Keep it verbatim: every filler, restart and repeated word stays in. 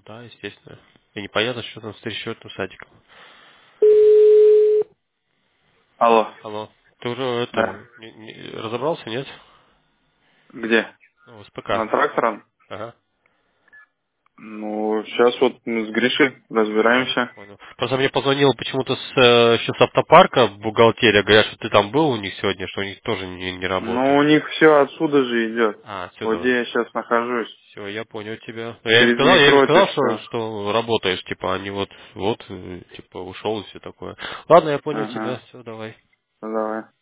Да, естественно. И непонятно, что там с трещотным садиком. Алло. Алло. Ты уже это Да. не- не- разобрался, нет? Где? Ну, с ПК. На трактором? Ага. Ну, сейчас вот мы с Гришей А, разбираемся. понял. Просто мне позвонил почему-то с, э, еще с автопарка бухгалтерия, говорят, что ты там был у них сегодня, что у них тоже не, не Ну, работает. у них все отсюда же идет. А, Вот отсюда. где я сейчас нахожусь. Все, я понял тебя. Ну, я им Через сказал, я им метро это сказал, что, все. что работаешь, типа, они вот, вот, э, типа, ушел и все такое. Ладно, я понял тебя, Ага. все, давай. Ну, давай.